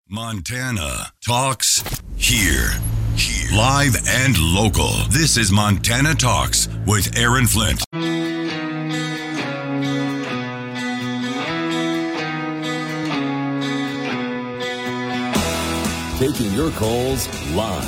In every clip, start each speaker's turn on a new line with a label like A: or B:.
A: Montana Talks here. Live and local. This is Montana Talks with Aaron Flint.
B: Taking your calls live.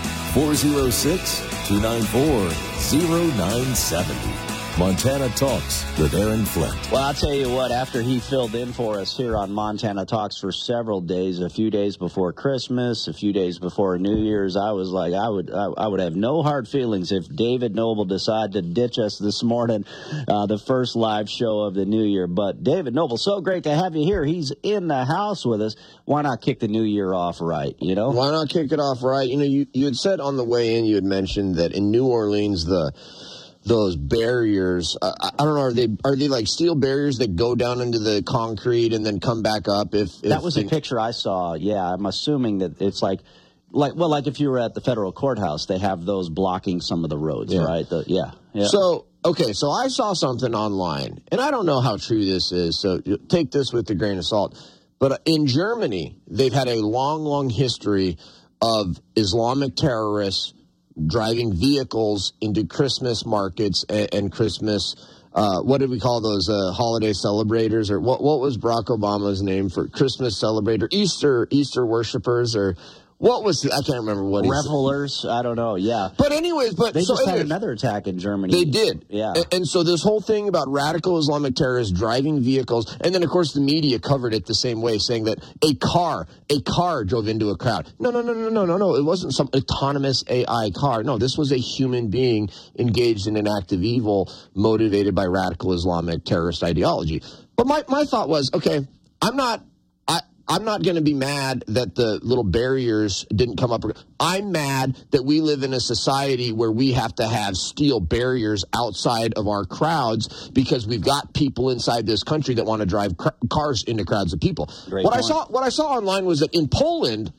B: 406-294-0970. Montana Talks with Aaron Flint.
C: Well, I'll tell you what, after he filled in for us here on Montana Talks for several days, a few days before Christmas, a few days before New Year's, I was like, I would have no hard feelings if David Noble decided to ditch us this morning, the first live show of the new year. But David Noble, so great to have you here. He's in the house with us. Why not kick the new year off right, you know?
D: Why not kick it off right? You know, you had said on the way in, you had mentioned that in New Orleans, those barriers, I don't know, are they like steel barriers that go down into the concrete and then come back up? If
C: that was a picture I saw, yeah. I'm assuming that it's like if you were at the federal courthouse, they have those blocking some of the roads, right? Yeah.
D: So I saw something online, and I don't know how true this is, so take this with a grain of salt. But in Germany, they've had a long, long history of Islamic terrorists driving vehicles into Christmas markets and Christmas, what did we call those, holiday celebrators? Or what was Barack Obama's name for Christmas celebrator? Easter worshipers, or what was, I can't remember what
C: Revelers, I don't know, yeah.
D: But anyways,
C: they just had another attack in Germany.
D: They did.
C: Yeah.
D: And so this whole thing about radical Islamic terrorists driving vehicles, and then of course the media covered it the same way, saying that a car drove into a crowd. No. It wasn't some autonomous AI car. No, this was a human being engaged in an act of evil motivated by radical Islamic terrorist ideology. But my thought was, okay, I'm not going to be mad that the little barriers didn't come up. I'm mad that we live in a society where we have to have steel barriers outside of our crowds because we've got people inside this country that want to drive cars into crowds of people. What I saw online was that in Poland,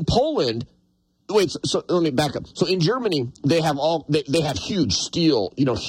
D: wait, so let me back up. So in Germany, they have huge steel,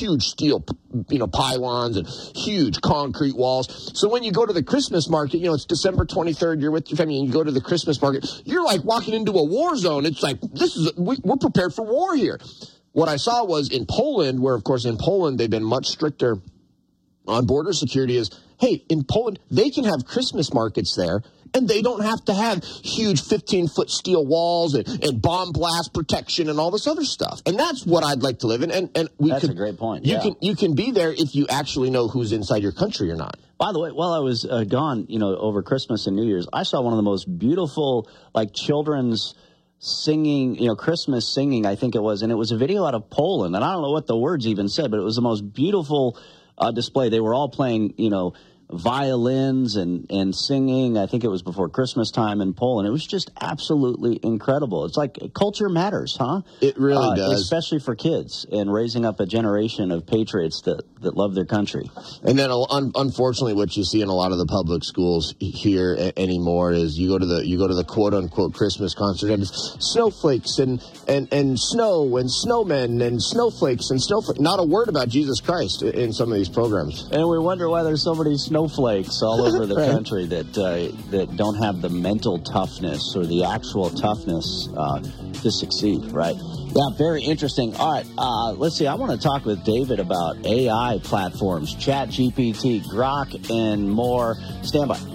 D: pylons and huge concrete walls. So when you go to the Christmas market, it's December 23rd, you're with your family and you go to the Christmas market, you're like walking into a war zone. It's like, we're prepared for war here. What I saw was in Poland, where of course in Poland, they've been much stricter on border security, is, hey, in Poland, they can have Christmas markets there, and they don't have to have huge 15-foot steel walls and bomb blast protection and all this other stuff. And that's what I'd like to live in. And
C: that's a great point.
D: You can be there if you actually know who's inside your country or not.
C: By the way, while I was gone, over Christmas and New Year's, I saw one of the most beautiful, children's singing, Christmas singing, I think it was. And it was a video out of Poland. And I don't know what the words even said, but it was the most beautiful display. They were all playing, violins and singing. I think it was before Christmas time in Poland. It was just absolutely incredible. It's like culture matters, huh?
D: It really does.
C: Especially for kids and raising up a generation of patriots that love their country.
D: And then unfortunately what you see in a lot of the public schools here anymore is you go to the quote unquote Christmas concert and it's snowflakes and snow and snowmen and snowflakes and snowflakes. Not a word about Jesus Christ in some of these programs.
C: And we wonder why there's so many snowflakes all over the country that don't have the mental toughness or the actual toughness to succeed, right? Yeah, very interesting. All right, let's see. I want to talk with David about AI platforms, ChatGPT, Grok, and more. Stand by.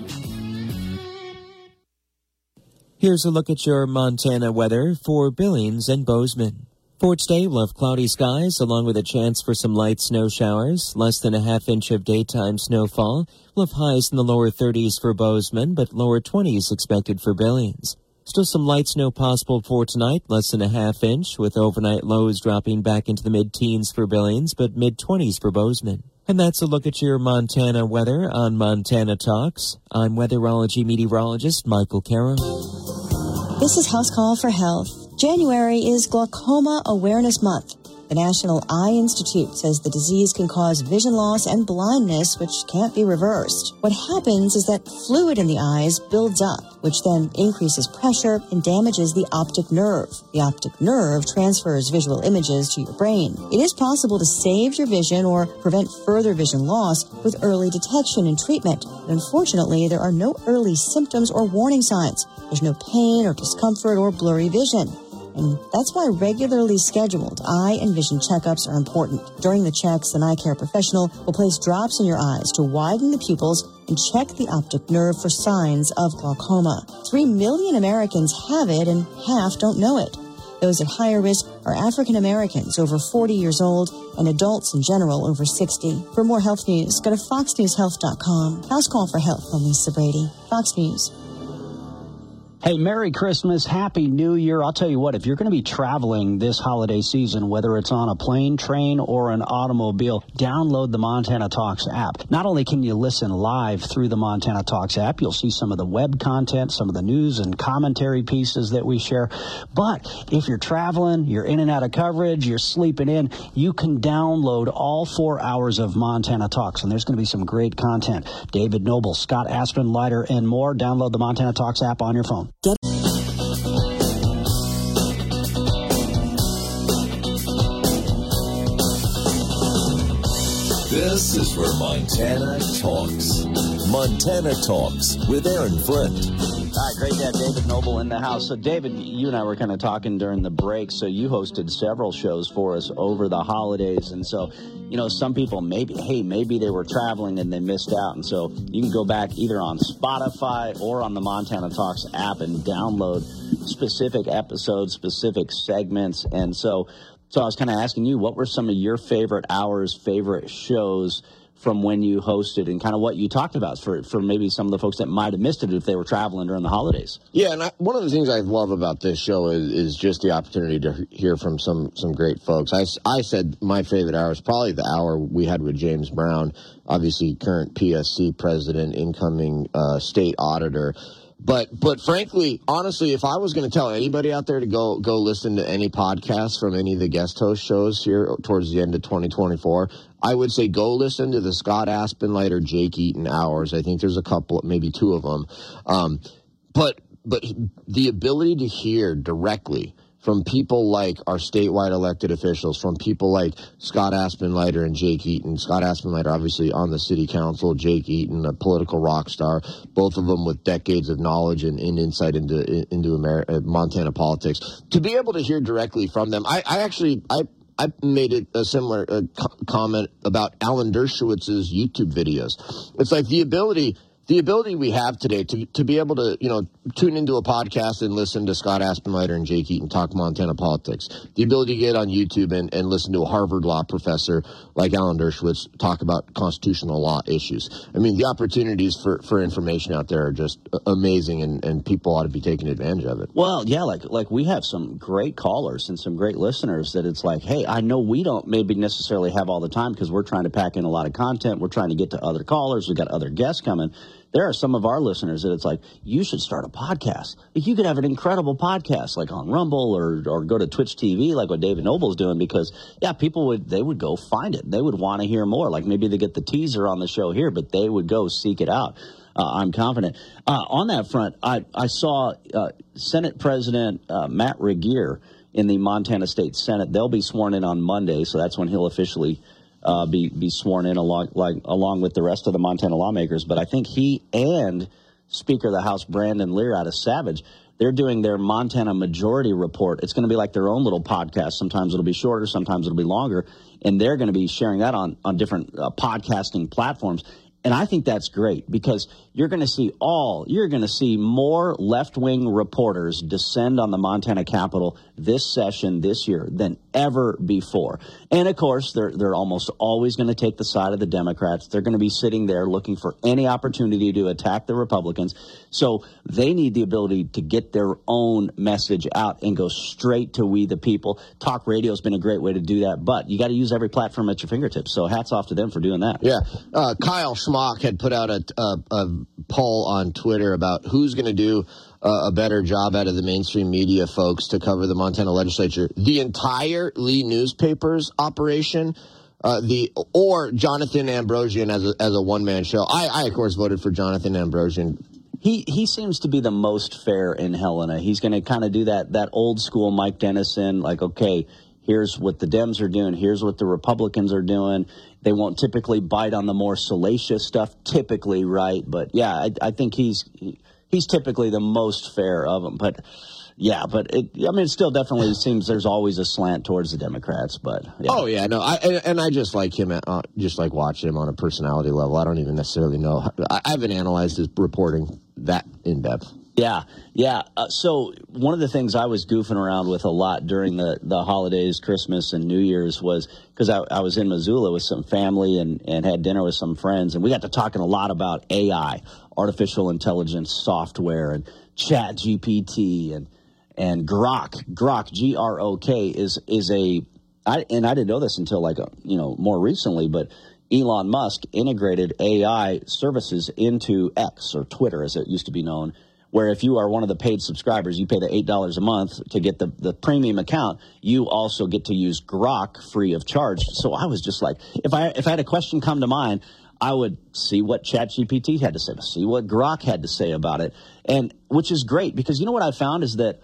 E: Here's a look at your Montana weather for Billings and Bozeman. For today, we'll have cloudy skies along with a chance for some light snow showers, less than a half inch of daytime snowfall. We'll have highs in the lower 30s for Bozeman, but lower 20s expected for Billings. Still some light snow possible for tonight, less than a half inch, with overnight lows dropping back into the mid-teens for Billings, but mid-20s for Bozeman. And that's a look at your Montana weather on Montana Talks. I'm weatherology meteorologist Michael Carroll.
F: This is House Call for Health. January is Glaucoma Awareness Month. The National Eye Institute says the disease can cause vision loss and blindness, which can't be reversed. What happens is that fluid in the eyes builds up, which then increases pressure and damages the optic nerve. The optic nerve transfers visual images to your brain. It is possible to save your vision or prevent further vision loss with early detection and treatment. But unfortunately, there are no early symptoms or warning signs. There's no pain or discomfort or blurry vision. And that's why regularly scheduled eye and vision checkups are important. During the checks, an eye care professional will place drops in your eyes to widen the pupils and check the optic nerve for signs of glaucoma. 3 million Americans have it and half don't know it. Those at higher risk are African Americans over 40 years old and adults in general over 60. For more health news, go to foxnewshealth.com. House Call for Health. I'm Lisa Brady. Fox News.
C: Hey, Merry Christmas, Happy New Year. I'll tell you what, if you're going to be traveling this holiday season, whether it's on a plane, train, or an automobile, download the Montana Talks app. Not only can you listen live through the Montana Talks app, you'll see some of the web content, some of the news and commentary pieces that we share. But if you're traveling, you're in and out of coverage, you're sleeping in, you can download all 4 hours of Montana Talks, and there's going to be some great content. David Noble, Scott Aspenleiter, and more. Download the Montana Talks app on your phone.
B: This is where Montana talks. Montana Talks with Aaron Flint.
C: All right, great to have David Noble in the house. So, David, you and I were kind of talking during the break. So you hosted several shows for us over the holidays. And so, you know, some people maybe they were traveling and they missed out. And so you can go back either on Spotify or on the Montana Talks app and download specific episodes, specific segments. And so I was kind of asking you, what were some of your favorite hours, favorite shows from when you hosted, and kind of what you talked about for maybe some of the folks that might have missed it if they were traveling during the holidays?
D: Yeah, and one of the things I love about this show is just the opportunity to hear from some great folks. I said my favorite hour is probably the hour we had with James Brown, obviously current PSC president, incoming state auditor. But frankly, honestly, if I was going to tell anybody out there to go listen to any podcast from any of the guest host shows here towards the end of 2024, I would say go listen to the Scott Aspenleiter, Jake Eaton hours. I think there's a couple, maybe two of them. But the ability to hear directly from people like our statewide elected officials, from people like Scott Aspenleiter and Jake Eaton. Scott Aspenleiter, obviously on the city council, Jake Eaton, a political rock star, both of them with decades of knowledge and insight into Montana politics. To be able to hear directly from them, I made a similar comment about Alan Dershowitz's YouTube videos. It's like the ability we have today to be able to, tune into a podcast and listen to Scott Aspenleiter and Jake Eaton talk Montana politics. The ability to get on YouTube and listen to a Harvard law professor like Alan Dershowitz talk about constitutional law issues. I mean, the opportunities for information out there are just amazing, and people ought to be taking advantage of it.
C: Well, yeah, like we have some great callers and some great listeners that it's like, hey, I know we don't maybe necessarily have all the time because we're trying to pack in a lot of content. We're trying to get to other callers. We've got other guests coming. There are some of our listeners that it's like, you should start a podcast. Like, you could have an incredible podcast, like on Rumble or go to Twitch TV, like what David Noble's doing, because, yeah, people would go find it. They would want to hear more. Like, maybe they get the teaser on the show here, but they would go seek it out. I'm confident. On that front, I saw Senate President Matt Regier in the Montana State Senate. They'll be sworn in on Monday, so that's when he'll officially be sworn in along with the rest of the Montana lawmakers. But I think he and Speaker of the House Brandon Lear out of Savage, they're doing their Montana Majority Report. It's going to be like their own little podcast. Sometimes it'll be shorter, sometimes it'll be longer, and they're going to be sharing that on different podcasting platforms. And I think that's great because you're going to see more left-wing reporters descend on the Montana Capitol this session, this year, than ever before. And, of course, they're almost always going to take the side of the Democrats. They're going to be sitting there looking for any opportunity to attack the Republicans. So they need the ability to get their own message out and go straight to we the people. Talk radio has been a great way to do that, but you got to use every platform at your fingertips. So hats off to them for doing that.
D: Yeah. Kyle Schmock had put out a poll on Twitter about who's going to do a better job out of the mainstream media folks to cover the Montana legislature. The entire Lee newspaper's operation, or Jonathan Ambrosian as a one-man show. I of course voted for Jonathan Ambrosian.
C: He seems to be the most fair in Helena. He's going to kind of do that old school Mike Dennison, like, okay, here's what the Dems are doing, here's what the Republicans are doing. They won't typically bite on the more salacious stuff, typically, right? But yeah, I think he's typically the most fair of them. But yeah, it still definitely seems there's always a slant towards the Democrats. But yeah.
D: Oh yeah, no, I just like him, just like watching him on a personality level. I don't even necessarily know. I haven't analyzed his reporting that in depth.
C: Yeah. So one of the things I was goofing around with a lot during the holidays, Christmas and New Year's, was because I was in Missoula with some family and had dinner with some friends, and we got to talking a lot about AI, artificial intelligence software, and Chat GPT and Grok. Grok, G-R-O-K, is a I didn't know this until more recently, but Elon Musk integrated AI services into X, or Twitter as it used to be known, where if you are one of the paid subscribers, you pay the $8 a month to get the premium account, you also get to use Grok free of charge. So I was just like, if I had a question come to mind, I would see what ChatGPT had to say, see what Grok had to say about it, and which is great, because you know what I found is that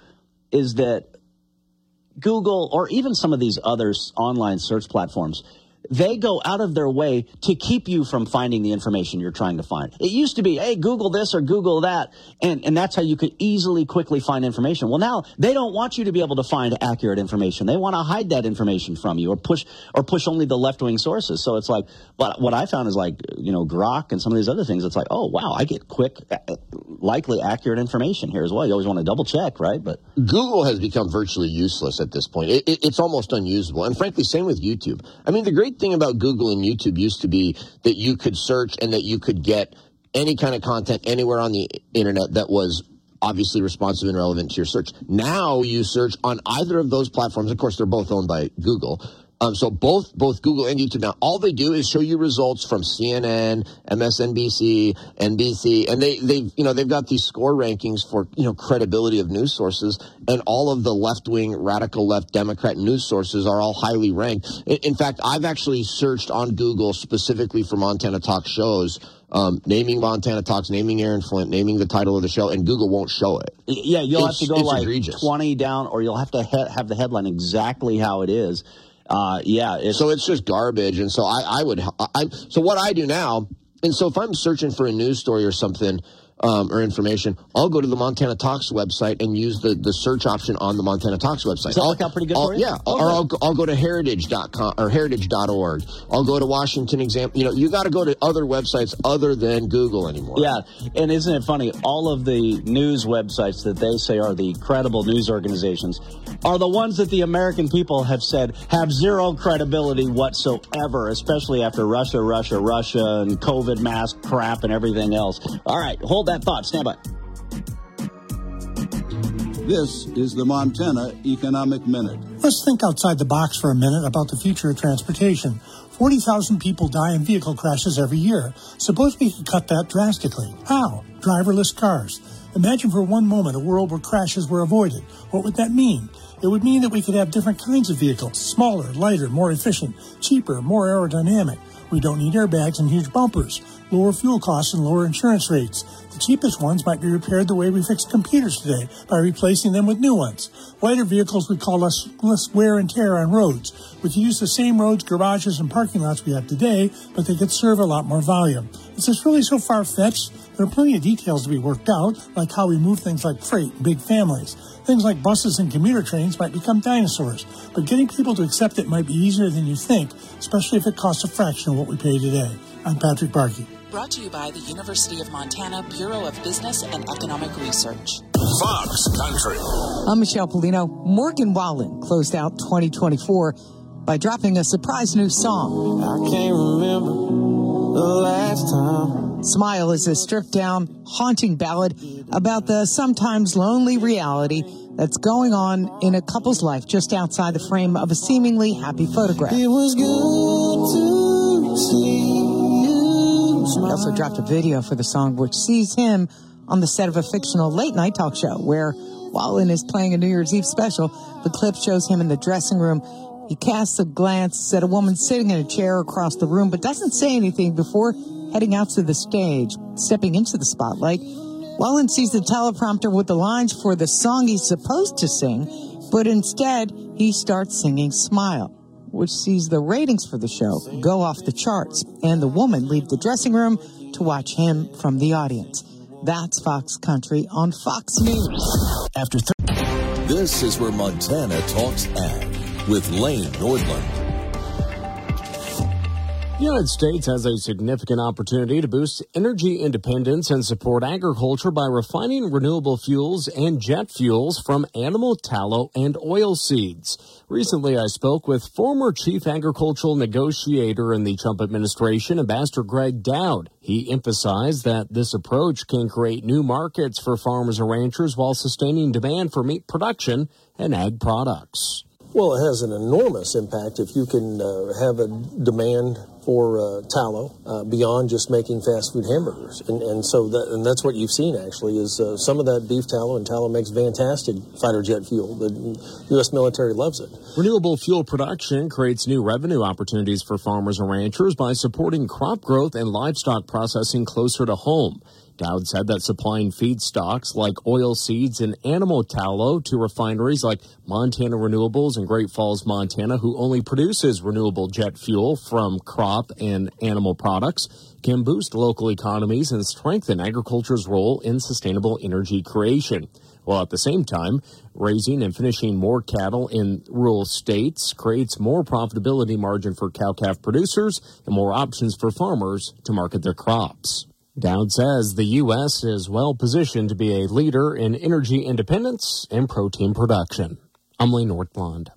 C: Google, or even some of these other online search platforms, they go out of their way to keep you from finding the information you're trying to find. It used to be, hey, Google this or Google that, and that's how you could quickly find information. Well, now they don't want you to be able to find accurate information. They want to hide that information from you, or push only the left-wing sources. So it's like, but what I found is Grok and some of these other things, it's like, oh, wow, I get quick, likely accurate information here as well. You always want to double check, right? But
D: Google has become virtually useless at this point. It's almost unusable. And frankly, same with YouTube. I mean, the great thing about Google and YouTube used to be that you could search and that you could get any kind of content anywhere on the internet that was obviously responsive and relevant to your search. Now you search on either of those platforms. Of course, they're both owned by Google. So both Google and YouTube now, all they do is show you results from CNN, MSNBC, NBC, and they've got these score rankings for credibility of news sources, and all of the left-wing, radical left Democrat news sources are all highly ranked. In fact, I've actually searched on Google specifically for Montana Talk shows, naming Montana Talks, naming Aaron Flint, naming the title of the show, and Google won't show it.
C: Yeah, you'll have to go
D: egregious.
C: 20 down, or you'll have to have the headline exactly how it is.
D: So it's just garbage. And so so what I do now, and so if I'm searching for a news story or something, or information, I'll go to the Montana Talks website and use the search option on the Montana Talks website.
C: Does that work out pretty good for you?
D: Yeah. Or I'll go to heritage.com or heritage.org. I'll go to Washington Exam. You got to go to other websites other than Google anymore.
C: Yeah. And isn't it funny? All of the news websites that they say are the credible news organizations are the ones that the American people have said have zero credibility whatsoever, especially after Russia, and COVID mask crap and everything else. All right. Hold that thought. Stand by.
G: This is the Montana Economic Minute.
H: Let's think outside the box for a minute about the future of transportation. 40,000 people die in vehicle crashes every year. Suppose we could cut that drastically. How? Driverless cars. Imagine for one moment a world where crashes were avoided. What would that mean? It would mean that we could have different kinds of vehicles. Smaller, lighter, more efficient, cheaper, more aerodynamic. We don't need airbags and huge bumpers. Lower fuel costs and lower insurance rates. The cheapest ones might be repaired the way we fix computers today, by replacing them with new ones. Lighter vehicles would cause less wear and tear on roads. We could use the same roads, garages, and parking lots we have today, but they could serve a lot more volume. Is this really so far-fetched? There are plenty of details to be worked out, like how we move things like freight and big families. Things like buses and commuter trains might become dinosaurs, but getting people to accept it might be easier than you think, especially if it costs a fraction of what we pay today. I'm Patrick Barkey.
I: Brought to you by the University of Montana Bureau of Business and Economic Research.
A: Fox Country.
J: I'm Michelle Polino. Morgan Wallen closed out 2024 by dropping a surprise new song.
K: I can't remember the last time.
J: Smile is a stripped-down, haunting ballad about the sometimes lonely reality that's going on in a couple's life just outside the frame of a seemingly happy photograph.
K: It was good to see you smile.
J: He also dropped a video for the song, which sees him on the set of a fictional late-night talk show where Wallen is playing a New Year's Eve special. The clip shows him in the dressing room. He casts a glance at a woman sitting in a chair across the room, but doesn't say anything before heading out to the stage. Stepping into the spotlight, Wallen sees the teleprompter with the lines for the song he's supposed to sing, but instead he starts singing Smile, which sees the ratings for the show go off the charts, and the woman leave the dressing room to watch him from the audience. That's Fox Country on Fox News.
B: This is where Montana talks ag with Lane Nordlund.
L: The United States has a significant opportunity to boost energy independence and support agriculture by refining renewable fuels and jet fuels from animal tallow and oil seeds. Recently, I spoke with former chief agricultural negotiator in the Trump administration, Ambassador Greg Dowd. He emphasized that this approach can create new markets for farmers and ranchers while sustaining demand for meat production and ag products.
M: Well, it has an enormous impact if you can have a demand for tallow beyond just making fast food hamburgers. And that's what you've seen, actually, is some of that beef tallow, and tallow makes fantastic fighter jet fuel. The U.S. military loves it.
L: Renewable fuel production creates new revenue opportunities for farmers and ranchers by supporting crop growth and livestock processing closer to home. Dowd said that supplying feedstocks like oil seeds and animal tallow to refineries like Montana Renewables in Great Falls, Montana, who only produces renewable jet fuel from crop and animal products, can boost local economies and strengthen agriculture's role in sustainable energy creation. While at the same time, raising and finishing more cattle in rural states creates more profitability margin for cow-calf producers and more options for farmers to market their crops. Dowd says the U.S. is well positioned to be a leader in energy independence and protein production. I'm Lee Nordlund.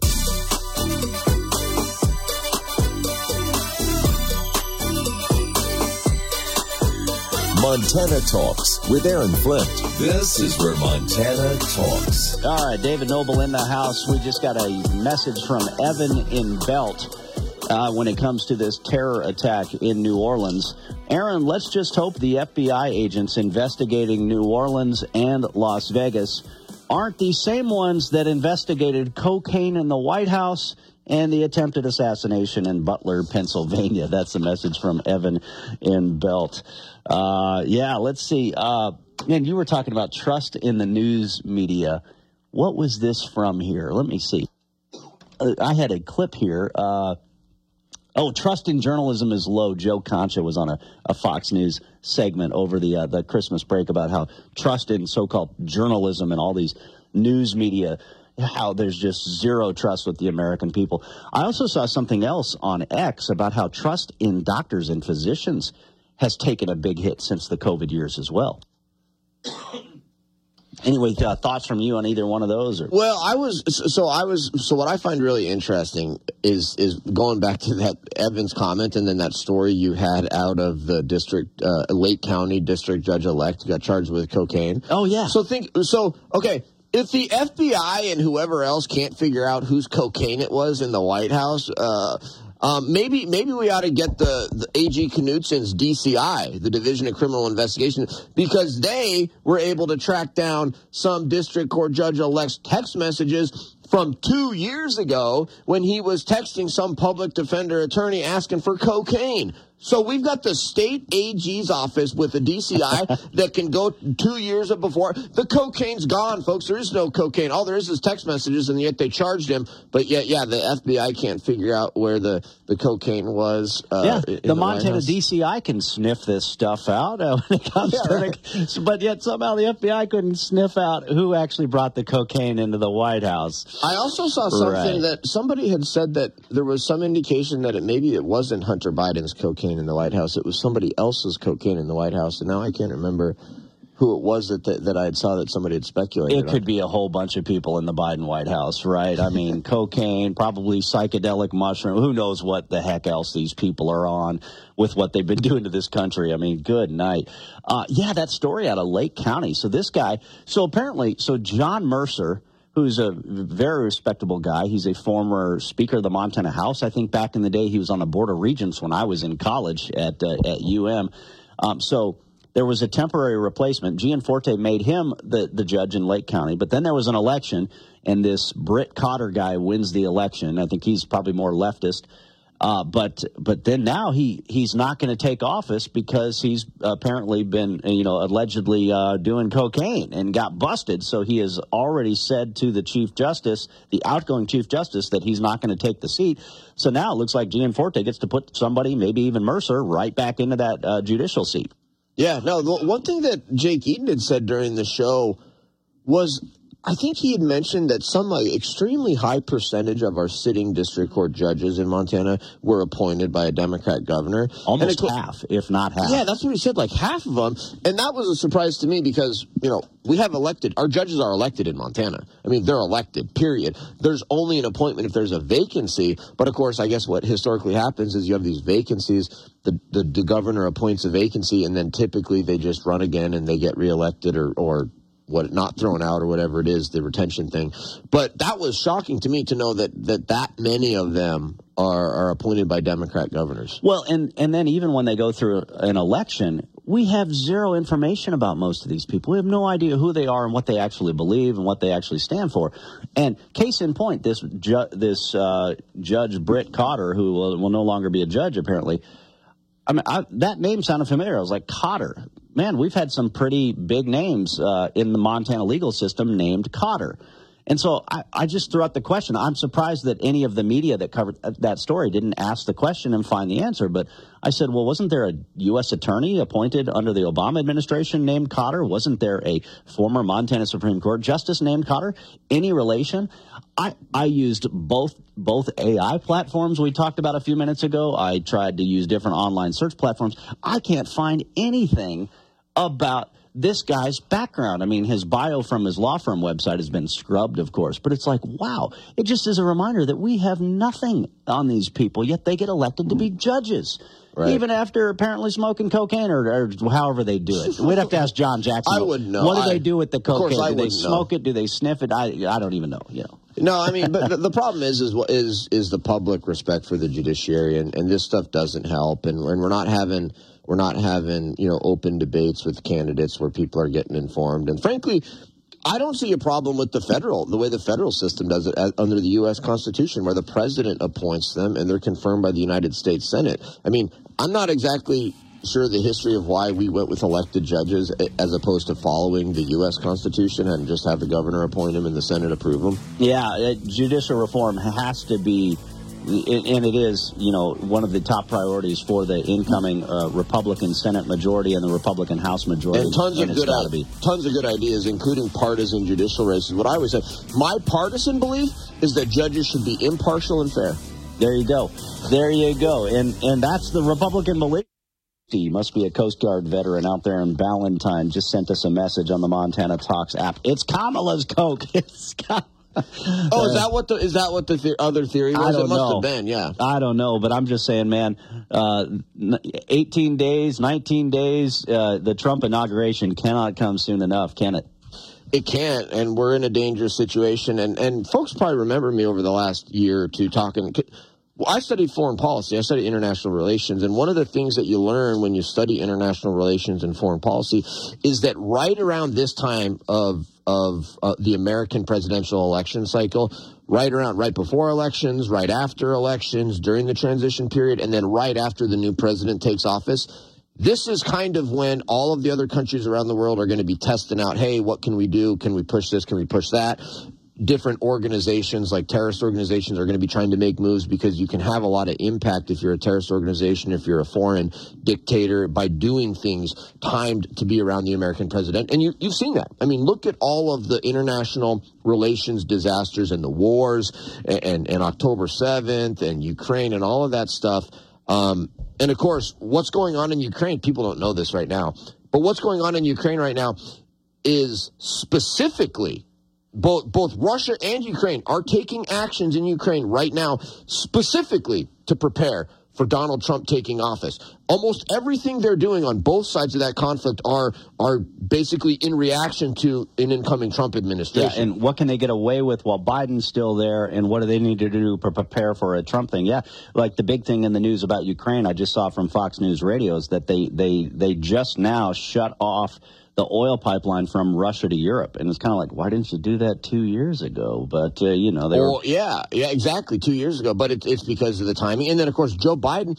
B: Montana Talks with Aaron Flint. This is where Montana talks.
C: All right, David Noble in the house. We just got a message from Evan in Belt when it comes to this terror attack in New Orleans. Aaron, let's just hope the FBI agents investigating New Orleans and Las Vegas aren't the same ones that investigated cocaine in the White House and the attempted assassination in Butler, Pennsylvania. That's the message from Evan in Belt. Let's see. Man, you were talking about trust in the news media. What was this from here? Let me see. I had a clip here. Trust in journalism is low. Joe Concha was on a Fox News segment over the Christmas break about how trust in so-called journalism and all these news media, how there's just zero trust with the American people. I also saw something else on X about how trust in doctors and physicians has taken a big hit since the COVID years as well. Anyway, thoughts from you on either one of those? Or?
D: Well, so what I find really interesting is going back to that Evans comment and then that story you had out of the district, Lake County district judge-elect who got charged with cocaine.
C: Oh, yeah.
D: Okay, if the FBI and whoever else can't figure out whose cocaine it was in the White House, maybe we ought to get the AG Knudsen's DCI, the Division of Criminal Investigation, because they were able to track down some district court judge-elect's text messages from 2 years ago when he was texting some public defender attorney asking for cocaine. So we've got the state AG's office with a DCI that can go 2 years before. The cocaine's gone, folks. There is no cocaine. All there is text messages, and yet they charged him. But yet, the FBI can't figure out where the cocaine was.
C: The Montana DCI can sniff this stuff out when it comes to it. But yet somehow the FBI couldn't sniff out who actually brought the cocaine into the White House.
D: I also saw something that somebody had said that there was some indication that maybe it wasn't Hunter Biden's cocaine in the White House. It was somebody else's cocaine in the White House, and now I can't remember who it was that I had saw that somebody had speculated.
C: It could be a whole bunch of people in the Biden White House, right? I mean, cocaine, probably psychedelic mushroom. Who knows what the heck else these people are on with what they've been doing to this country. I mean, good night. That story out of Lake County. So this guy, John Mercer, who's a very respectable guy. He's a former Speaker of the Montana House. I think back in the day he was on the Board of Regents when I was in college at UM. So there was a temporary replacement. Gianforte made him the judge in Lake County, but then there was an election, and this Britt Cotter guy wins the election. I think he's probably more leftist. But then now he's not going to take office because he's apparently been, allegedly doing cocaine and got busted. So he has already said to the Chief Justice, the outgoing Chief Justice, that he's not going to take the seat. So now it looks like Gianforte gets to put somebody, maybe even Mercer, right back into that judicial seat.
D: Yeah, no, the one thing that Jake Eaton had said during the show was, I think he had mentioned that some extremely high percentage of our sitting district court judges in Montana were appointed by a Democrat governor.
C: Almost half, if not half.
D: Yeah, that's what he said, like half of them. And that was a surprise to me because, we have elected, our judges are elected in Montana. I mean, they're elected, period. There's only an appointment if there's a vacancy. But, of course, I guess what historically happens is you have these vacancies. The governor appoints a vacancy, and then typically they just run again and they get reelected or what, not thrown out or whatever it is, the retention thing. But that was shocking to me to know that many of them are appointed by Democrat governors.
C: Well, and then even when they go through an election, we have zero information about most of these people. We have no idea who they are and what they actually believe and what they actually stand for. And case in point, this Judge Britt Cotter, who will no longer be a judge apparently, I mean, that name sounded familiar. I was like, Cotter. Man, we've had some pretty big names in the Montana legal system named Cotter. And so I just threw out the question. I'm surprised that any of the media that covered that story didn't ask the question and find the answer. But I said, well, wasn't there a U.S. attorney appointed under the Obama administration named Cotter? Wasn't there a former Montana Supreme Court justice named Cotter? Any relation? I used both AI platforms we talked about a few minutes ago. I tried to use different online search platforms. I can't find anything about this guy's background. I mean, his bio from his law firm website has been scrubbed, of course, but it's like, wow, it just is a reminder that we have nothing on these people, yet they get elected to be judges. Right. Even after apparently smoking cocaine or however they do it. We'd have to ask John Jackson.
D: I wouldn't know.
C: What do they do with the cocaine?
D: Do
C: they smoke it? Do they sniff it? I don't even know.
D: No, I mean, but the problem is the public respect for the judiciary, and this stuff doesn't help, and we're not having open debates with candidates where people are getting informed, and frankly, I don't see a problem with the way the federal system does it under the U.S. Constitution, where the president appoints them and they're confirmed by the United States Senate. I mean, I'm not exactly sure the history of why we went with elected judges as opposed to following the U.S. Constitution and just have the governor appoint them and the Senate approve them.
C: Yeah, judicial reform has to be, and it is, one of the top priorities for the incoming Republican Senate majority and the Republican House majority.
D: And tons of good ideas, including partisan judicial races. What I always say, my partisan belief is that judges should be impartial and fair.
C: There you go. And that's the Republican belief. He must be a Coast Guard veteran out there in Ballantyne. Just sent us a message on the Montana Talks app. It's Kamala's Coke. It's
D: is that what the other theory was? It must have been, yeah.
C: I don't know, but I'm just saying, man, 18 days, 19 days, the Trump inauguration cannot come soon enough, can it?
D: It can't, and we're in a dangerous situation. And folks probably remember me over the last year or two talking. Well, I studied foreign policy. I studied international relations. And one of the things that you learn when you study international relations and foreign policy is that right around this time of the American presidential election cycle, right before elections, right after elections, during the transition period, and then right after the new president takes office, this is kind of when all of the other countries around the world are going to be testing out, hey, what can we do? Can we push this? Can we push that? Different organizations like terrorist organizations are going to be trying to make moves because you can have a lot of impact if you're a terrorist organization, if you're a foreign dictator, by doing things timed to be around the American president. And you've seen that. I mean, look at all of the international relations disasters and the wars and October 7th and Ukraine and all of that stuff. And, of course, what's going on in Ukraine, people don't know this right now, but what's going on in Ukraine right now is specifically both Russia and Ukraine are taking actions in Ukraine right now specifically to prepare for Donald Trump taking office. Almost everything they're doing on both sides of that conflict are basically in reaction to an incoming Trump administration.
C: Yeah, and what can they get away with while Biden's still there, and what do they need to do to prepare for a Trump thing? Yeah, like the big thing in the news about Ukraine, I just saw from Fox News Radio, is that they just now shut off the oil pipeline from Russia to Europe. And it's kind of like, why didn't you do that 2 years ago? But, you know, they were...
D: Yeah, exactly, 2 years ago. But it's because of the timing. And then, of course, Joe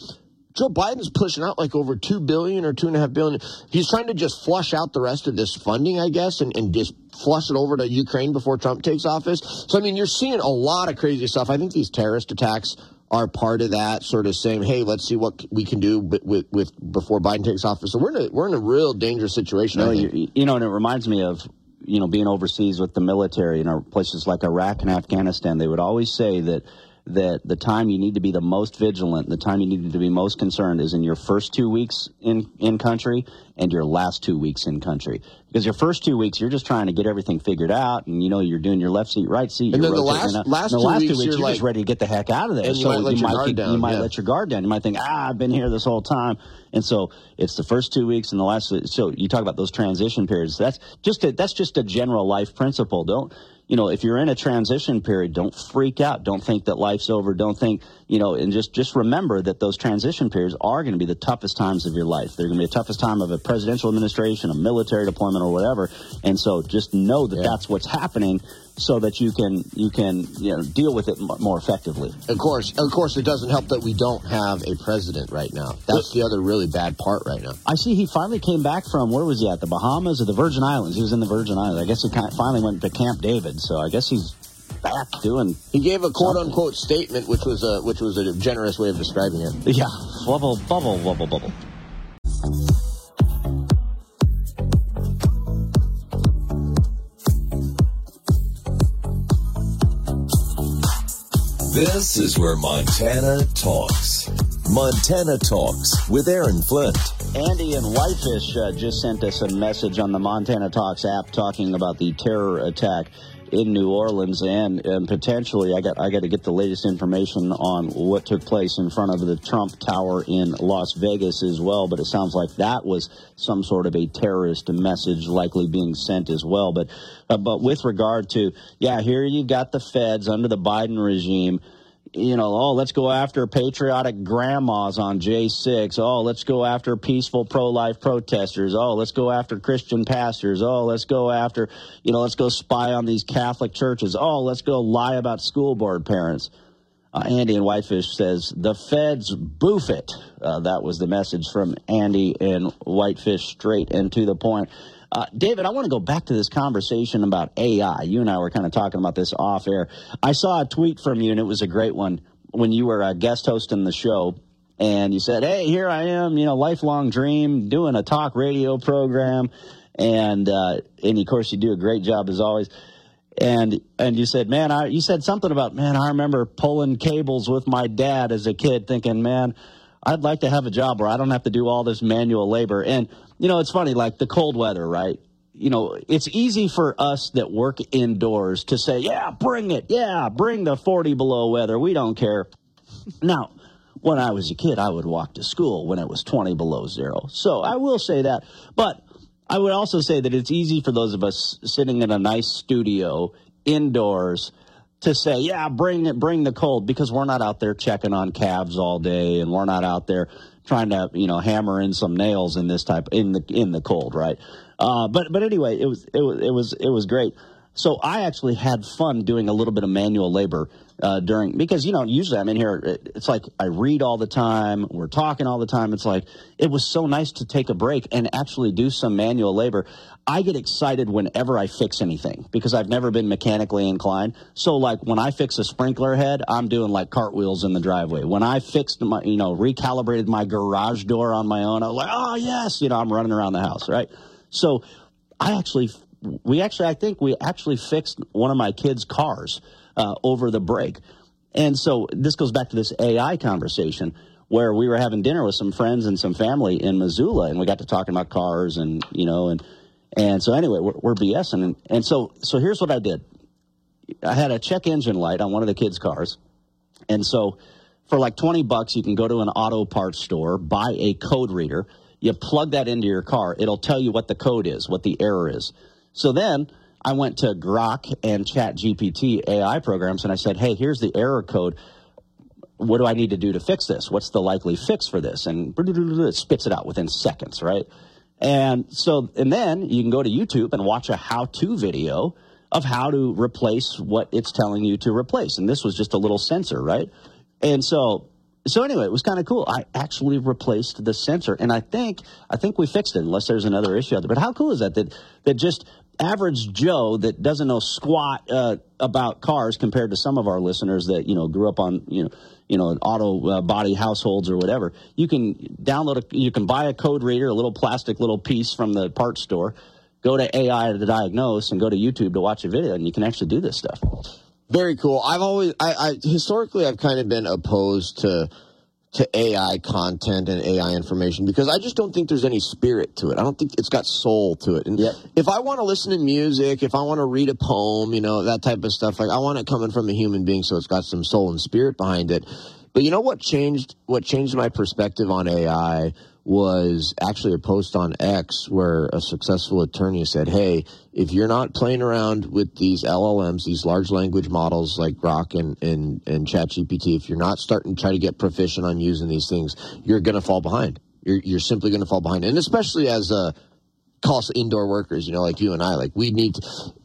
D: Biden's pushing out like over $2 billion or $2.5 billion. He's trying to just flush out the rest of this funding, I guess, and just flush it over to Ukraine before Trump takes office. So, I mean, you're seeing a lot of crazy stuff. I think these terrorist attacks are part of that, sort of saying, hey, let's see what we can do with before Biden takes office. So we're in a real dangerous situation.
C: No, you know, and it reminds me of, you know, being overseas with the military in places like Iraq and Afghanistan. They would always say that the time you need to be the most vigilant, the time you need to be most concerned is in your first 2 weeks in country and your last 2 weeks in country. Because your first 2 weeks, you're just trying to get everything figured out, and, you know, you're doing your left seat, right seat.
D: And then the last 2 weeks,
C: you're just ready to get the heck out of there.
D: And you might let your guard down.
C: You might let your guard down. You might think, I've been here this whole time. And so it's the first 2 weeks and the last. So you talk about those transition periods. That's just a general life principle. Don't. You know, if you're in a transition period, don't freak out. Don't think that life's over. Don't think, you know, and just remember that those transition periods are going to be the toughest times of your life. They're going to be the toughest time of a presidential administration, a military deployment, or whatever. And so just know that that's what's happening, so that you can deal with it more effectively.
D: Of course, it doesn't help that we don't have a president right now. That's the other really bad part right now.
C: I see he finally came back from, where was he at, the Bahamas or the Virgin Islands? He was in the Virgin Islands. I guess he finally went to Camp David, so I guess he's back doing.
D: He gave a quote unquote statement, which was a generous way of describing it.
C: Yeah, bubble, bubble, bubble, bubble.
B: This is where Montana talks. Montana Talks with Aaron Flint.
C: Andy and Whitefish just sent us a message on the Montana Talks app talking about the terror attack in New Orleans, and potentially I got to get the latest information on what took place in front of the Trump Tower in Las Vegas as well. But it sounds like that was some sort of a terrorist message likely being sent as well. But with regard to, here you've got the feds under the Biden regime. You know, let's go after patriotic grandmas on J6. Let's go after peaceful pro-life protesters. Let's go after Christian pastors. Let's go after, let's go spy on these Catholic churches. Let's go lie about school board parents. Andy and Whitefish says, the feds boof it. That was the message from Andy and Whitefish, straight and to the point. David, I want to go back to this conversation about AI. You and I were kind of talking about this off air. I saw a tweet from you, and it was a great one, when you were a guest hosting the show, and you said, hey, here I am, lifelong dream, doing a talk radio program, and of course you do a great job as always. And you said, you said something about, I remember pulling cables with my dad as a kid, thinking, I'd like to have a job where I don't have to do all this manual labor. And, it's funny, like the cold weather, right? It's easy for us that work indoors to say, bring it. Bring the 40 below weather. We don't care. Now, when I was a kid, I would walk to school when it was 20 below zero. So I will say that. But I would also say that it's easy for those of us sitting in a nice studio indoors to say, bring the cold, because we're not out there checking on calves all day, and we're not out there trying to, hammer in some nails in this type in the cold, right? But anyway, it was great. So I actually had fun doing a little bit of manual labor because usually I'm in here. It's like I read all the time. We're talking all the time. It's like it was so nice to take a break and actually do some manual labor. I get excited whenever I fix anything because I've never been mechanically inclined. So like when I fix a sprinkler head, I'm doing like cartwheels in the driveway. When I fixed my, recalibrated my garage door on my own, I was like, oh yes, I'm running around the house, right? So I think we actually fixed one of my kids' cars over the break. And so this goes back to this AI conversation where we were having dinner with some friends and some family in Missoula, and we got to talking about cars and so anyway, we're BSing. And so here's what I did. I had a check engine light on one of the kids' cars. And so for like $20, you can go to an auto parts store, buy a code reader. You plug that into your car. It'll tell you what the code is, what the error is. So then I went to Grok and ChatGPT AI programs, and I said, hey, here's the error code. What do I need to do to fix this? What's the likely fix for this? And it spits it out within seconds, right? And then you can go to YouTube and watch a how-to video of how to replace what it's telling you to replace. And this was just a little sensor, right? And so anyway, it was kind of cool. I actually replaced the sensor, and I think we fixed it, unless there's another issue out there. But how cool is that just average Joe that doesn't know squat about cars compared to some of our listeners that, grew up on, auto body households or whatever. You can you can buy a code reader, a little plastic little piece from the parts store, go to AI to diagnose, and go to YouTube to watch a video, and you can actually do this stuff.
D: Very cool. Historically, I've kind of been opposed to AI content and AI information because I just don't think there's any spirit to it. I don't think it's got soul to it. And if I want to listen to music, if I want to read a poem, that type of stuff, like I want it coming from a human being so it's got some soul and spirit behind it. But you know what changed my perspective on AI was actually a post on X where a successful attorney said, hey, if you're not playing around with these LLMs, these large language models like Grok and ChatGPT, if you're not starting to try to get proficient on using these things, you're going to fall behind. You're simply going to fall behind. And especially as call us indoor workers, like you and I, like we need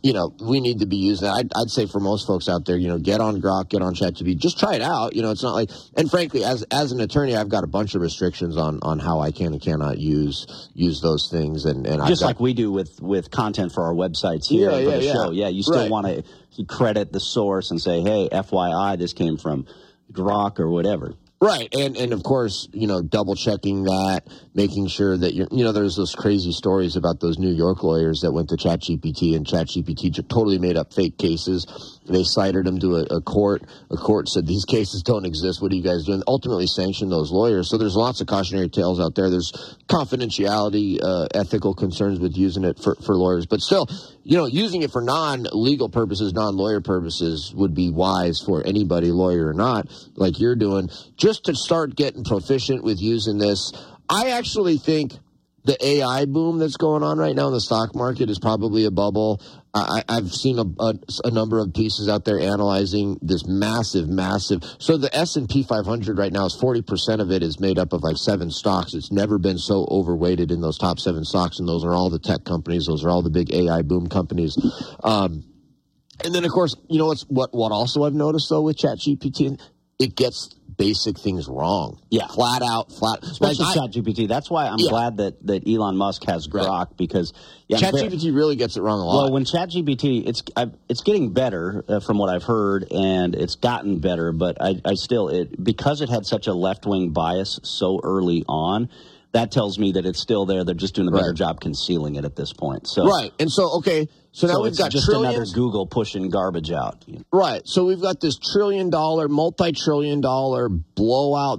D: to be using that. I'd say for most folks out there, get on Grok, get on ChatGPT, just try it out. It's not like, and frankly, as an attorney, I've got a bunch of restrictions on how I can and cannot use those things. And
C: just like we do with content for our websites here for the show. Yeah, you still want to credit the source and say, hey, FYI, this came from Grok or whatever.
D: Right, and of course, double checking that, making sure that there's those crazy stories about those New York lawyers that went to ChatGPT, and ChatGPT totally made up fake cases. They cited them to a court. A court said these cases don't exist. What are you guys doing? Ultimately sanctioned those lawyers. So there's lots of cautionary tales out there. There's confidentiality, ethical concerns with using it for lawyers, but still, using it for non-legal purposes, non-lawyer purposes would be wise for anybody, lawyer or not, like you're doing, just to start getting proficient with using this. I actually think the AI boom that's going on right now in the stock market is probably a bubble. I've seen a number of pieces out there analyzing this massive. So the S&P 500 right now is 40% of it is made up of like 7 stocks. It's never been so overweighted in those top 7 stocks, and those are all the tech companies. Those are all the big AI boom companies. And then, of course, what also I've noticed, though, with ChatGPT, it gets basic things wrong.
C: Yeah.
D: Flat.
C: Especially ChatGPT. That's why I'm glad that Elon Musk has Grok, because
D: ChatGPT really gets it wrong a lot.
C: Well, when ChatGPT, it's getting better from what I've heard, and it's gotten better, but I still, because it had such a left-wing bias so early on, that tells me that it's still there. They're just doing a better job concealing it at this point. So
D: right. And so, okay, so now we've got
C: just
D: trillions.
C: Another Google pushing garbage out.
D: Right. So we've got this $1 trillion, multi-trillion-dollar blowout,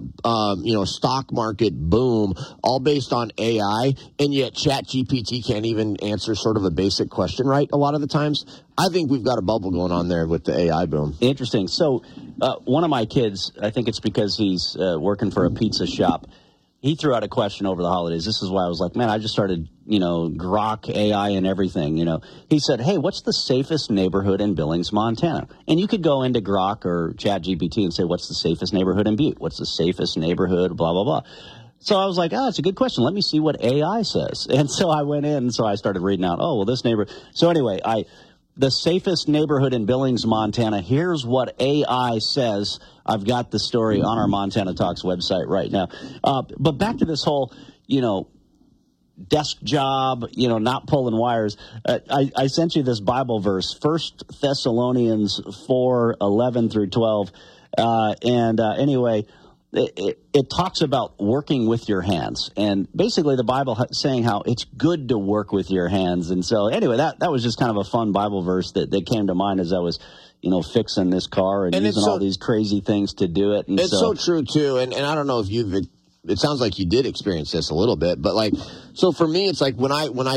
D: stock market boom, all based on AI, and yet ChatGPT can't even answer sort of a basic question right a lot of the times. I think we've got a bubble going on there with the AI boom.
C: Interesting. So one of my kids, I think it's because he's working for a pizza shop, he threw out a question over the holidays. This is why I was like, man, I just started, Grok, AI, and everything, He said, hey, what's the safest neighborhood in Billings, Montana? And you could go into Grok or ChatGPT and say, what's the safest neighborhood in Butte? What's the safest neighborhood, blah, blah, blah. So I was like, it's a good question. Let me see what AI says. And so I went in, so I started reading out, this neighborhood. So anyway, the safest neighborhood in Billings, Montana. Here's what AI says. I've got the story on our Montana Talks website right now. But back to this whole, desk job, not pulling wires. I sent you this Bible verse, 1 Thessalonians 4:11 through 12. Anyway, it talks about working with your hands, and basically the Bible saying how it's good to work with your hands. And so anyway, that was just kind of a fun Bible verse that came to mind as I was fixing this car and using all these crazy things to do it. And
D: it's so true too. And I don't know if you've it sounds like you did experience this a little bit, but like, so for me, it's like when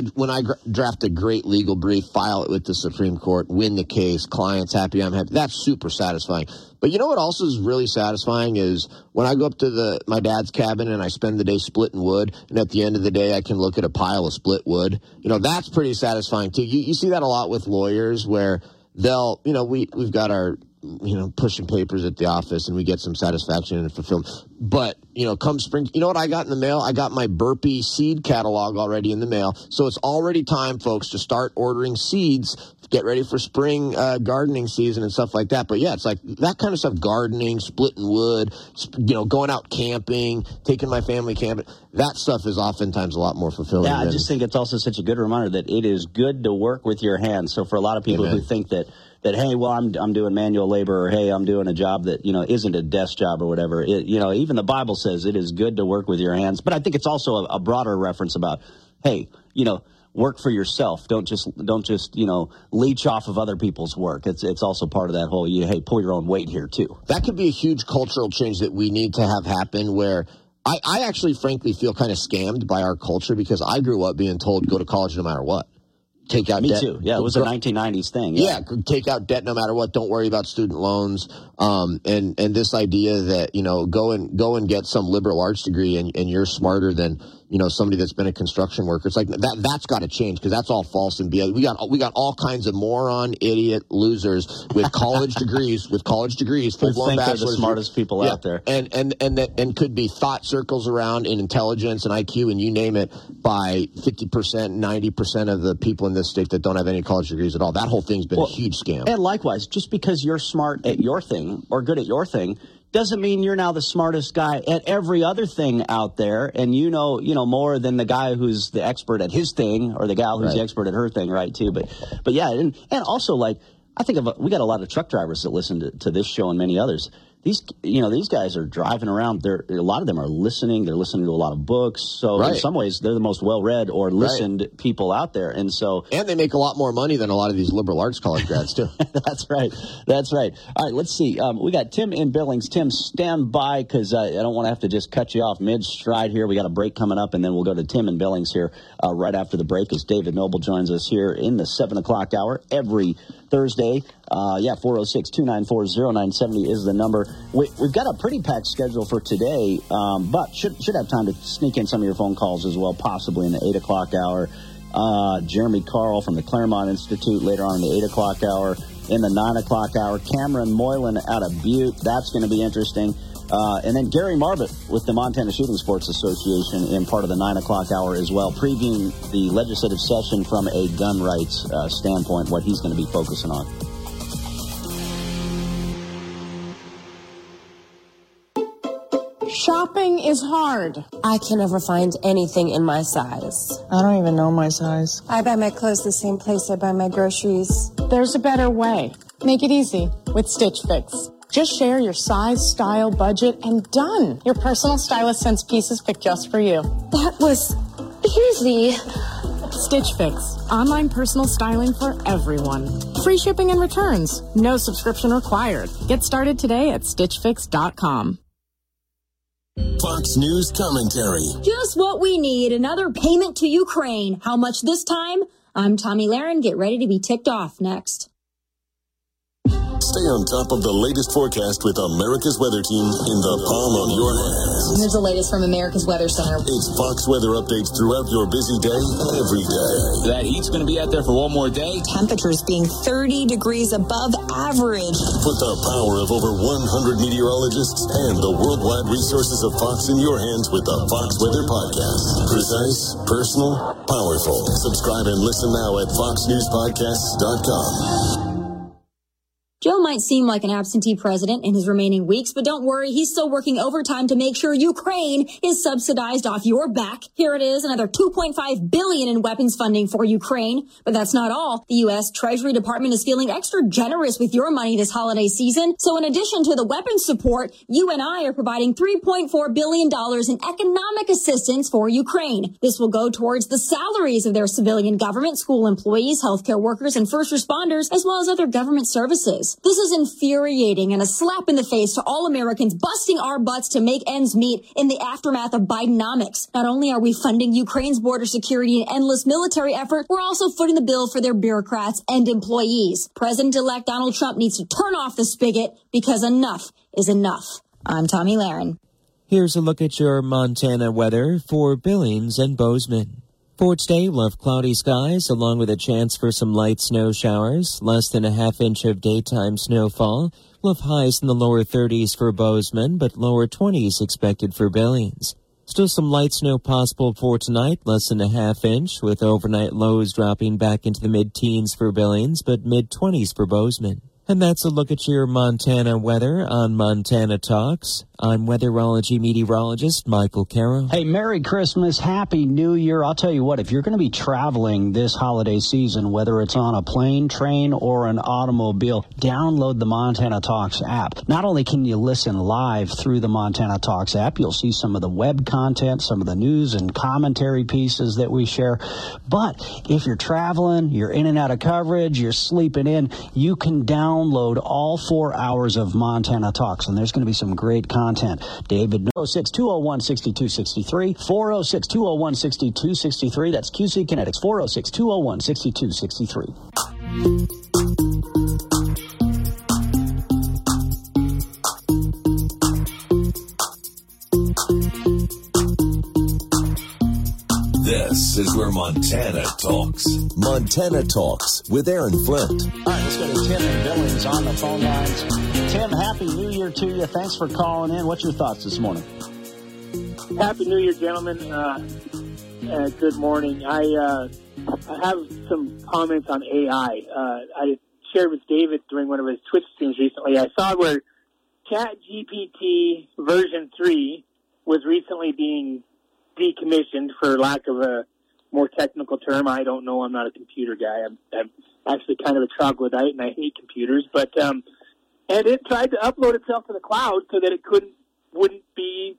D: I draft a great legal brief, file it with the Supreme Court, win the case, client's happy, I'm happy. That's super satisfying. But you know what also is really satisfying is when I go up to my dad's cabin and I spend the day splitting wood, and at the end of the day I can look at a pile of split wood. You know, that's pretty satisfying too. You see that a lot with lawyers where they'll, you know, we've got our, you know, pushing papers at the office and we get some satisfaction and fulfillment. But, you know, come spring, you know what I got in the mail? I got my Burpee seed catalog already in the mail. So it's already time, folks, to start ordering seeds, get ready for spring gardening season and stuff like that. But yeah, it's like that kind of stuff, gardening, splitting wood, you know, going out camping, taking my family camping. That stuff is oftentimes a lot more fulfilling.
C: Yeah, I just think it's also such a good reminder that it is good to work with your hands. So for a lot of people who think that, hey, well, I'm doing manual labor, or hey, I'm doing a job that, you know, isn't a desk job or whatever. You know, even the Bible says it is good to work with your hands. But I think it's also a broader reference about, hey, you know, work for yourself. Don't just you know, leech off of other people's work. It's also part of that whole, hey, pull your own weight here too.
D: That could be a huge cultural change that we need to have happen, where I actually frankly feel kind of scammed by our culture, because I grew up being told go to college no matter what. Take out
C: Me
D: debt.
C: too. Yeah, it was a 1990s thing.
D: Yeah, take out debt no matter what. Don't worry about student loans. And this idea that, you know, go and get some liberal arts degree and you're smarter than, you know, somebody that's been a construction worker. It's like that's got to change, because that's all false and BS. We got all kinds of moron, idiot, losers with college degrees, full-blown bachelors.
C: They're the smartest people out there.
D: And could be thought circles around in intelligence and IQ and you name it by 50%, 90% of the people in this state that don't have any college degrees at all. That whole thing's been a huge scam.
C: And likewise, just because you're smart at your thing or good at your thing doesn't mean you're now the smartest guy at every other thing out there, and you know more than the guy who's the expert at his thing or the gal who's the expert at her thing, right? Too, but yeah, and also like I think we got a lot of truck drivers that listen to this show and many others. These guys are driving around. A lot of them are listening. They're listening to a lot of books. So in some ways, they're the most well-read or listened people out there. And
D: they make a lot more money than a lot of these liberal arts college grads too.
C: That's right. All right, let's see. We got Tim in Billings. Tim, stand by, because I don't want to have to just cut you off mid-stride here. We got a break coming up, and then we'll go to Tim in Billings here right after the break, as David Noble joins us here in the 7 o'clock hour every Thursday. 406-294-0970 is the number. We've got a pretty packed schedule for today, but should have time to sneak in some of your phone calls as well, possibly in the 8 o'clock hour. Jeremy Carl from the Claremont Institute later on in the 8 o'clock hour. In the 9 o'clock hour, Cameron Moylan out of Butte. That's going to be interesting. And then Gary Marbut with the Montana Shooting Sports Association in part of the 9 o'clock hour as well, previewing the legislative session from a gun rights standpoint, what he's going to be focusing on.
N: Shopping is hard. I can never find anything in my size.
J: I don't even know my size.
N: I buy my clothes the same place I buy my groceries. There's a better way. Make it easy with Stitch Fix. Just share your size, style, budget, and done. Your personal stylist sends pieces picked just for you. That was easy. Stitch Fix. Online personal styling for everyone. Free shipping and returns. No subscription required. Get started today at StitchFix.com.
B: Fox News commentary.
O: Just what we need. Another payment to Ukraine. How much this time? I'm Tommy Lahren. Get ready to be ticked off next.
B: Stay on top of the latest forecast with America's Weather Team in the palm of your hands.
O: Here's the latest from America's Weather Center.
B: It's Fox weather updates throughout your busy day, every day.
P: That heat's going to be out there for one more day.
Q: Temperatures being 30 degrees above average.
B: Put the power of over 100 meteorologists and the worldwide resources of Fox in your hands with the Fox Weather Podcast. Precise, personal, powerful. Subscribe and listen now at foxnewspodcasts.com.
O: Joe might seem like an absentee president in his remaining weeks, but don't worry, he's still working overtime to make sure Ukraine is subsidized off your back. Here it is, another $2.5 billion in weapons funding for Ukraine. But that's not all. The U.S. Treasury Department is feeling extra generous with your money this holiday season. So in addition to the weapons support, you and I are providing $3.4 billion in economic assistance for Ukraine. This will go towards the salaries of their civilian government, school employees, healthcare workers, and first responders, as well as other government services. prices. This is infuriating and a slap in the face to all Americans busting our butts to make ends meet in the aftermath of Bidenomics. Not only are we funding Ukraine's border security and endless military effort, we're also footing the bill for their bureaucrats and employees. President-elect Donald Trump needs to turn off the spigot because enough is enough. I'm Tommy Lahren.
E: Here's a look at your Montana weather for Billings and Bozeman. For today, we'll have cloudy skies along with a chance for some light snow showers, less than a half inch of daytime snowfall. We'll have highs in the lower 30s for Bozeman, but lower 20s expected for Billings. Still some light snow possible for tonight, less than a half inch, with overnight lows dropping back into the mid-teens for Billings, but mid-20s for Bozeman. And that's a look at your Montana weather on Montana Talks. I'm weatherology meteorologist Michael Carroll.
R: Hey, Merry Christmas, Happy New Year. I'll tell you what, if you're going to be traveling this holiday season, whether it's on a plane, train, or an automobile, download the Montana Talks app. Not only can you listen live through the Montana Talks app, you'll see some of the web content, some of the news and commentary pieces that we share. But if you're traveling, you're in and out of coverage, you're sleeping in, you can download all 4 hours of Montana Talks, and there's going to be some great content. David, 406-201-6263, 406-201-6263. That's QC Kinetics, 406-201-6263.
B: This is where Montana talks. Montana Talks with Aaron Flint.
R: All right, let's go to Tim and Billings on the phone lines. Tim, Happy New Year to you. Thanks for calling in. What's your thoughts this morning?
S: Happy New Year, gentlemen. Good morning. I have some comments on AI. I shared with David during one of his Twitch streams recently. I saw where ChatGPT version 3 was recently being decommissioned, for lack of a more technical term. I don't know. I'm not a computer guy. I'm actually kind of a troglodyte, and I hate computers. But and it tried to upload itself to the cloud so that it wouldn't be,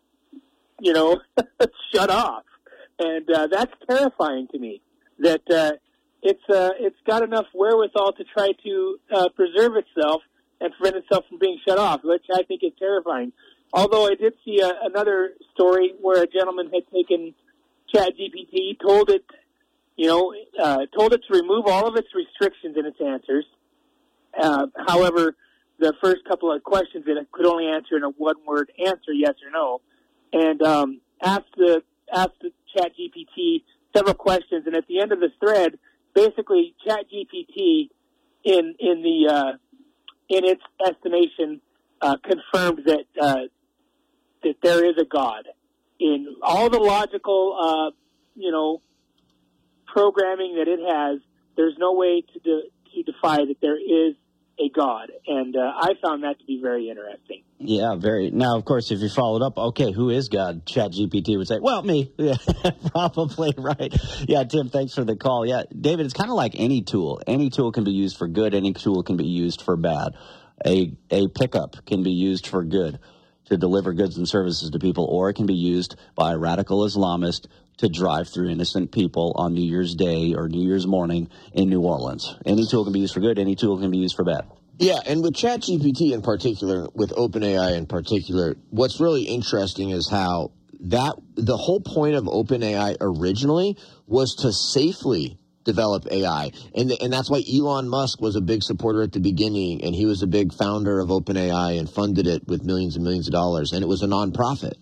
S: shut off. And that's terrifying to me. That it's got enough wherewithal to try to preserve itself and prevent itself from being shut off, which I think is terrifying. Although I did see another story where a gentleman had taken ChatGPT, told it to remove all of its restrictions in its answers. However, the first couple of questions it could only answer in a one-word answer, yes or no, and asked the ChatGPT several questions. And at the end of this thread, basically ChatGPT, in its estimation, confirmed that there is a God. In all the logical, programming that it has, there's no way to defy that there is a God. And I found that to be very interesting.
R: Yeah, very. Now, of course, if you followed up, okay, who is God? ChatGPT would say, well, me. Yeah, probably, right. Yeah, Tim, thanks for the call. Yeah, David, it's kind of like any tool. Any tool can be used for good. Any tool can be used for bad. A pickup can be used for good, to deliver goods and services to people, or it can be used by a radical Islamist to drive through innocent people on New Year's Day or New Year's morning in New Orleans. Any tool can be used for good. Any tool can be used for bad.
D: Yeah, and with ChatGPT in particular, with OpenAI in particular, what's really interesting is how the whole point of OpenAI originally was to safely develop AI. And that's why Elon Musk was a big supporter at the beginning, and he was a big founder of OpenAI and funded it with millions and millions of dollars. And it was a nonprofit.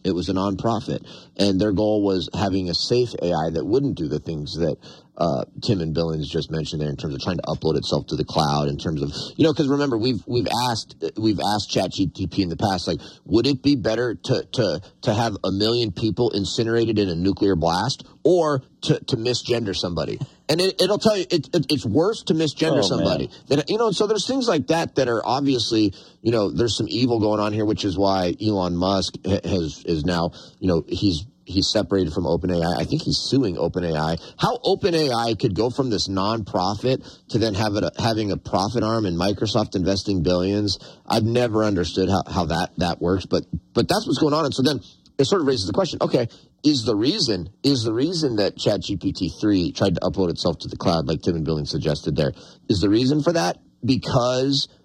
D: And their goal was having a safe AI that wouldn't do the things that Tim and Billings just mentioned there in terms of trying to upload itself to the cloud, in terms of, because remember, we've asked ChatGPT in the past, like, would it be better to have 1 million people incinerated in a nuclear blast, or to misgender somebody? And it'll tell you it's worse to misgender somebody. So there's things like that are obviously, there's some evil going on here, which is why Elon Musk is now, he's separated from OpenAI. I think he's suing OpenAI. How OpenAI could go from this nonprofit to then having a profit arm and Microsoft investing billions, I've never understood how that works. But that's what's going on. And so then it sort of raises the question, okay, is the reason that ChatGPT-3 tried to upload itself to the cloud, like Tim and Billings suggested there, is the reason for that because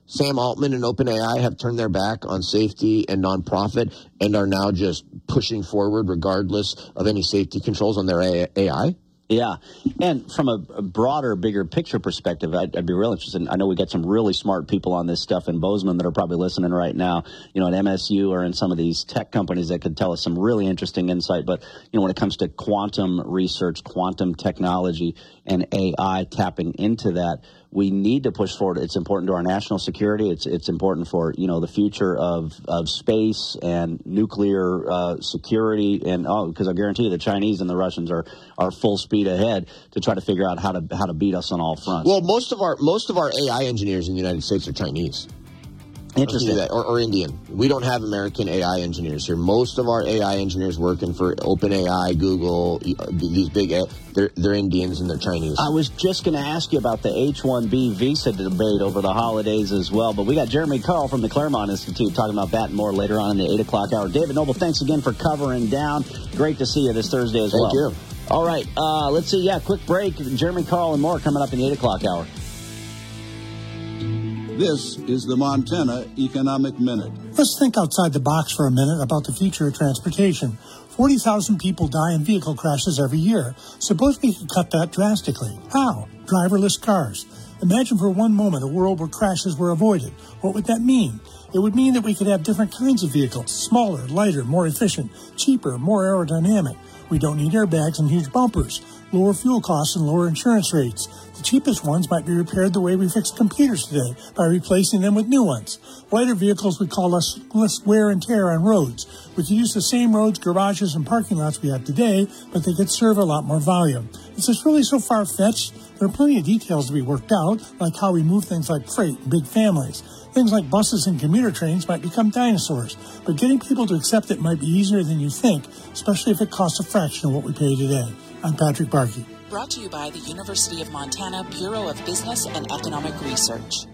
D: Sam Altman and OpenAI have turned their back on safety and nonprofit and are now just pushing forward regardless of any safety controls on their AI?
C: Yeah. And from a broader, bigger picture perspective, I'd be real interested. I know we got some really smart people on this stuff in Bozeman that are probably listening right now, you know, at MSU or in some of these tech companies that could tell us some really interesting insight. But, you know, when it comes to quantum research, quantum technology, and AI tapping into that, we need to push forward. It's important to our national security. It's important for, you know, the future of space and nuclear security. And because I guarantee you the Chinese and the Russians are full speed ahead to try to figure out how to beat us on all fronts.
D: Well, most of our AI engineers in the United States are Chinese.
C: Interesting.
D: Or Indian. We don't have American AI engineers here. Most of our AI engineers working for OpenAI, Google, these big, they're Indians and they're Chinese.
C: I was just going to ask you about the H-1B visa debate over the holidays as well, but we got Jeremy Carl from the Claremont Institute talking about that and more later on in the 8 o'clock hour. David Noble, thanks again for covering down. Great to see you this Thursday as well.
D: Thank you.
C: All right, let's see. Yeah, quick break. Jeremy Carl and more coming up in the 8 o'clock hour.
G: This is the Montana Economic Minute.
H: Let's think outside the box for a minute about the future of transportation. 40,000 people die in vehicle crashes every year. Suppose we could cut that drastically. How? Driverless cars. Imagine for one moment a world where crashes were avoided. What would that mean? It would mean that we could have different kinds of vehicles. Smaller, lighter, more efficient, cheaper, more aerodynamic. We don't need airbags and huge bumpers. Lower fuel costs and lower insurance rates. The cheapest ones might be repaired the way we fix computers today, by replacing them with new ones. Lighter vehicles would cause less wear and tear on roads. We could use the same roads, garages, and parking lots we have today, but they could serve a lot more volume. Is this really so far-fetched? There are plenty of details to be worked out, like how we move things like freight and big families. Things like buses and commuter trains might become dinosaurs, but getting people to accept it might be easier than you think, especially if it costs a fraction of what we pay today. I'm Patrick Barkey.
I: Brought to you by the University of Montana Bureau of Business and Economic Research.